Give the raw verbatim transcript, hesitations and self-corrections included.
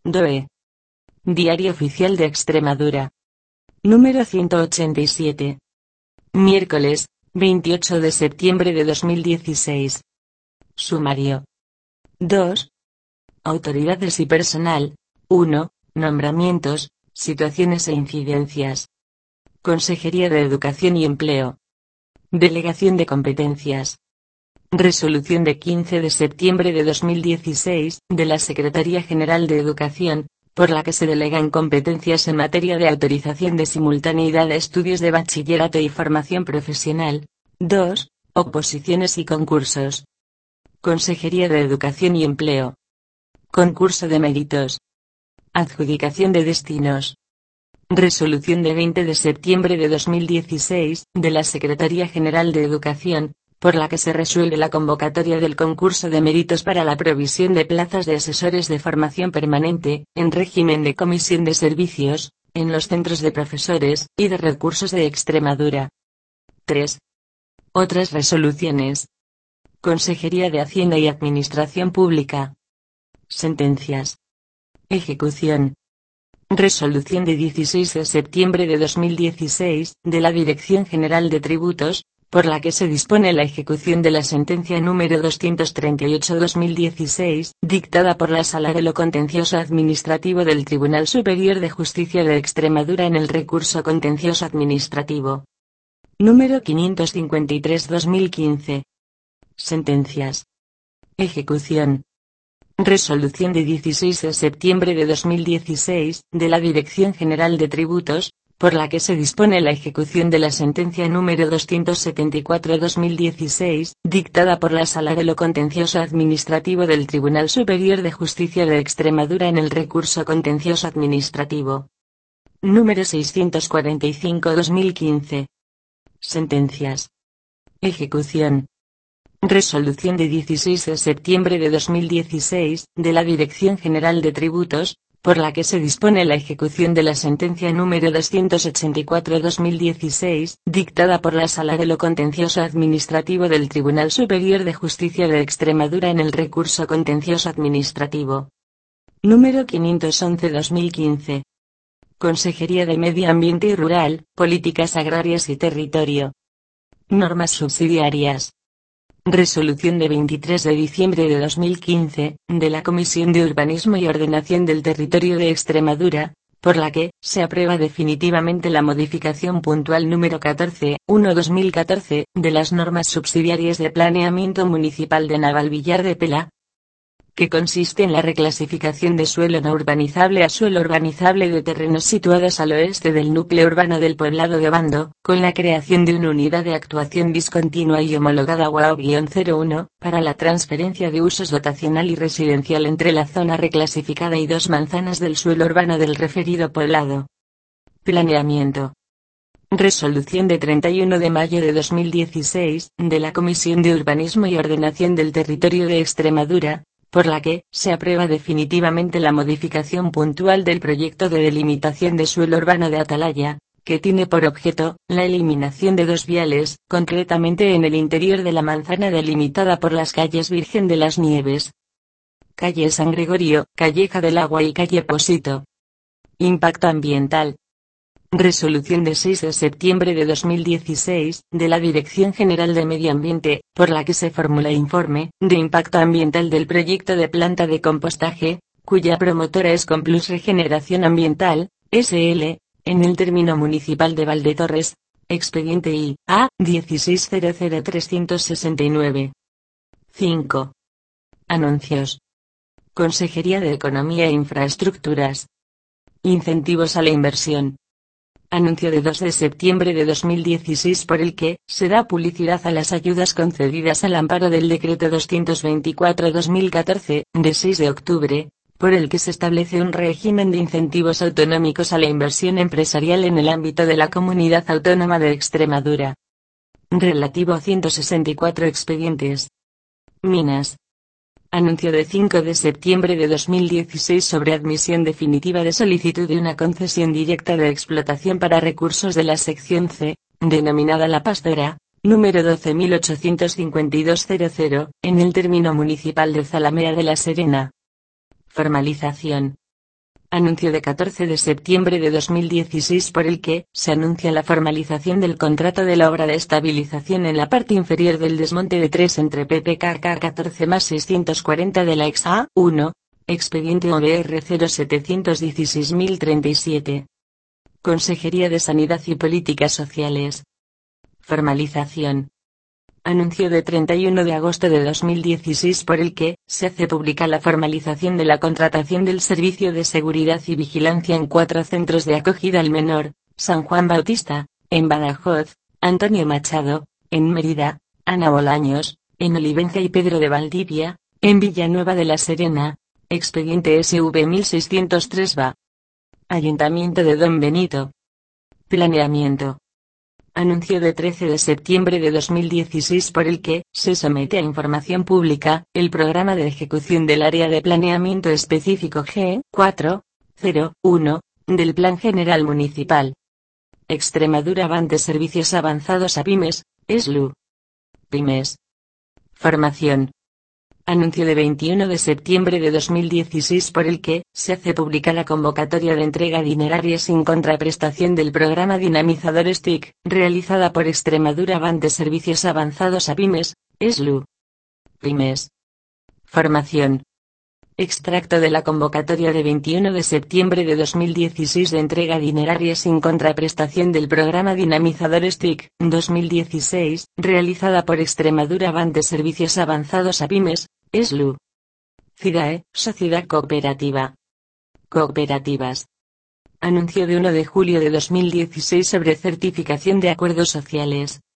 D O E. Diario Oficial de Extremadura. Número ciento ochenta y siete. Miércoles, veintiocho de septiembre de dos mil dieciséis. Sumario. dos. Autoridades y personal. uno. Nombramientos, situaciones e incidencias. Consejería de Educación y Empleo. Delegación de competencias. Resolución de quince de septiembre de dos mil dieciséis, de la Secretaría General de Educación, por la que se delegan competencias en materia de autorización de simultaneidad de estudios de bachillerato y formación profesional. dos. Oposiciones y concursos. Consejería de Educación y Empleo. Concurso de méritos. Adjudicación de destinos. Resolución de veinte de septiembre de dos mil dieciséis, de la Secretaría General de Educación, por la que se resuelve la convocatoria del concurso de méritos para la provisión de plazas de asesores de formación permanente, en régimen de comisión de servicios, en los centros de profesores y de recursos de Extremadura. tres. Otras resoluciones. Consejería de Hacienda y Administración Pública. Sentencias. Ejecución. Resolución de dieciséis de septiembre de dos mil dieciséis, de la Dirección General de Tributos, por la que se dispone la ejecución de la sentencia número doscientos treinta y ocho barra dos mil dieciséis, dictada por la Sala de lo Contencioso Administrativo del Tribunal Superior de Justicia de Extremadura en el recurso contencioso administrativo. Número quinientos cincuenta y tres barra dos mil quince. Sentencias. Ejecución. Resolución de dieciséis de septiembre de dos mil dieciséis, de la Dirección General de Tributos, por la que se dispone la ejecución de la sentencia número doscientos setenta y cuatro barra dos mil dieciséis, dictada por la Sala de lo Contencioso Administrativo del Tribunal Superior de Justicia de Extremadura en el recurso contencioso administrativo. Número seiscientos cuarenta y cinco barra dos mil quince. Sentencias. Ejecución. Resolución de dieciséis de septiembre de dos mil dieciséis, de la Dirección General de Tributos, por la que se dispone la ejecución de la sentencia número doscientos ochenta y cuatro barra dos mil dieciséis, dictada por la Sala de lo Contencioso Administrativo del Tribunal Superior de Justicia de Extremadura en el recurso contencioso administrativo. Número quinientos once barra dos mil quince. Consejería de Medio Ambiente y Rural, Políticas Agrarias y Territorio. Normas subsidiarias. Resolución de veintitrés de diciembre de dos mil quince, de la Comisión de Urbanismo y Ordenación del Territorio de Extremadura, por la que se aprueba definitivamente la modificación puntual número catorce punto uno barra dos mil catorce, de las normas subsidiarias de planeamiento municipal de Navalvillar de Pela, que consiste en la reclasificación de suelo no urbanizable a suelo urbanizable de terrenos situados al oeste del núcleo urbano del poblado de Obando, con la creación de una unidad de actuación discontinua y homologada U A O cero uno, para la transferencia de usos dotacional y residencial entre la zona reclasificada y dos manzanas del suelo urbano del referido poblado. Planeamiento. Resolución de treinta y uno de mayo de dos mil dieciséis, de la Comisión de Urbanismo y Ordenación del Territorio de Extremadura, por la que se aprueba definitivamente la modificación puntual del proyecto de delimitación de suelo urbano de Atalaya, que tiene por objeto la eliminación de dos viales, concretamente en el interior de la manzana delimitada por las calles Virgen de las Nieves, calle San Gregorio, Calleja del Agua y calle Posito. Impacto ambiental. Resolución de seis de septiembre de dos mil dieciséis, de la Dirección General de Medio Ambiente, por la que se formula informe de impacto ambiental del proyecto de planta de compostaje, cuya promotora es Complus Regeneración Ambiental, S L, en el término municipal de Valdetorres, expediente I A dieciséis cero cero trescientos sesenta y nueve. cinco. Anuncios. Consejería de Economía e Infraestructuras. Incentivos a la inversión. Anuncio de dos de septiembre de dos mil dieciséis por el que se da publicidad a las ayudas concedidas al amparo del Decreto doscientos veinticuatro barra dos mil catorce, de seis de octubre, por el que se establece un régimen de incentivos autonómicos a la inversión empresarial en el ámbito de la Comunidad Autónoma de Extremadura. Relativo a ciento sesenta y cuatro expedientes. Minas. Anuncio de cinco de septiembre de dos mil dieciséis sobre admisión definitiva de solicitud de una concesión directa de explotación para recursos de la sección C, denominada La Pastora, número doce mil ochocientos cincuenta y dos cero cero, en el término municipal de Zalamea de la Serena. Formalización. Anuncio de catorce de septiembre de dos mil dieciséis por el que se anuncia la formalización del contrato de la obra de estabilización en la parte inferior del desmonte de tres entre P P K K catorce más seiscientos cuarenta de la ex A uno, expediente O B R cero setecientos dieciséis mil treinta y siete. Consejería de Sanidad y Políticas Sociales. Formalización. Anuncio de treinta y uno de agosto de dos mil dieciséis por el que se hace pública la formalización de la contratación del Servicio de Seguridad y Vigilancia en cuatro centros de acogida al menor: San Juan Bautista, en Badajoz; Antonio Machado, en Mérida; Ana Bolaños, en Olivenza; y Pedro de Valdivia, en Villanueva de la Serena. Expediente S V mil seiscientos tres B A. Ayuntamiento de Don Benito. Planeamiento. Anuncio de trece de septiembre de dos mil dieciséis por el que se somete a información pública el programa de ejecución del Área de Planeamiento Específico G cuatro cero uno del Plan General Municipal. Extremadura Van de Servicios Avanzados a Pymes, E S L U. Pymes. Formación. Anuncio de veintiuno de septiembre de dos mil dieciséis por el que se hace pública la convocatoria de entrega dineraria sin contraprestación del programa Dinamizadores T I C, realizada por Extremadura Van de Servicios Avanzados a Pymes, E S L U. Pymes. Formación. Extracto de la convocatoria de veintiuno de septiembre de dos mil dieciséis de entrega dineraria sin contraprestación del programa Dinamizadores T I C dos mil dieciséis, realizada por Extremadura Van de Servicios Avanzados a Pymes, E S L U. CIDAE, Sociedad Cooperativa. Cooperativas. Anuncio de uno de julio de dos mil dieciséis sobre certificación de acuerdos sociales.